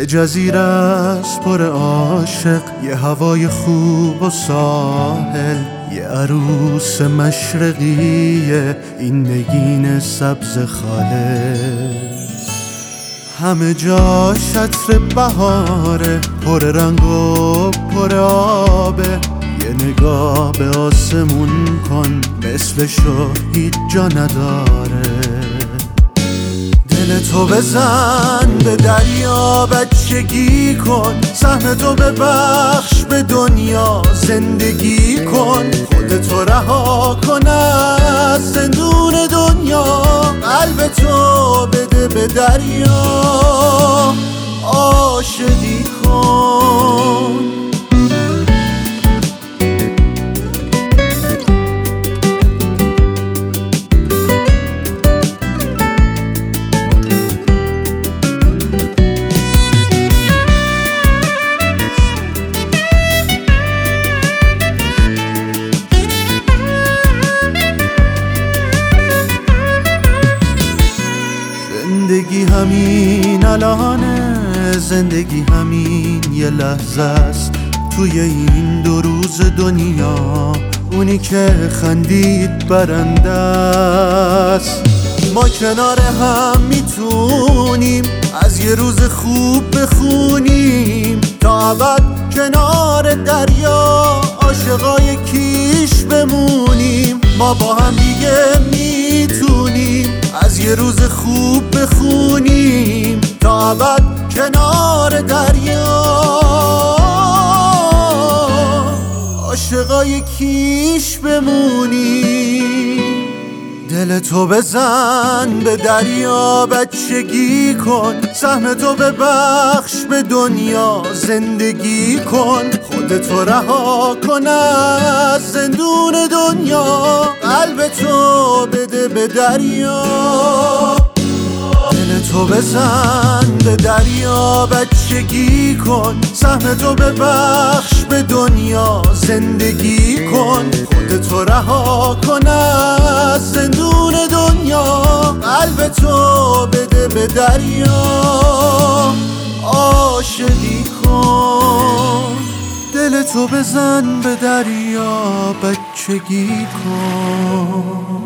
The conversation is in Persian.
یه جزیره است پر عاشق، یه هوای خوب و ساحل، یه عروس مشرقیه، این نگین سبز خالص. همه جاش عطر بهاره، پر رنگ و پر آبه. یه نگاه به آسمون کن، مثلشو هیچ جا نداره. دل تو بزن به دریا، بچگی کن، سهم تو ببخش به دنیا، زندگی کن. خودتو رها کن از زندون دنیا، قلب تو بده به دریا، عاشقی کن. زندگی همین الانه، زندگی همین یه لحظه است توی این 2 روز دنیا. اونی که خندید برنده است. ما کنار هم میتونیم از یه روز خوب بخونیم، تا ابد کنار دریا عاشقای کیش بمونیم. ما با هم دیگه میتونیم از یه روز خوب بخونیم، تا ابد کنار دریا عاشقای کیش بمونیم. دل تو بزن به دریا، بچگی کن، سهم تو ببخش به دنیا، زندگی کن. خودتو رها کن از زندون دنیا، قلب تو بده به دریا. دل تو بزن به دریا، بچگی کن، سهم تو ببخش به دنیا، زندگی کن. خودتو رها کن از زندون دنیا، قلب تو بده به دریا، عاشقی کن. دل تو بزن به دریا، بچگی کن.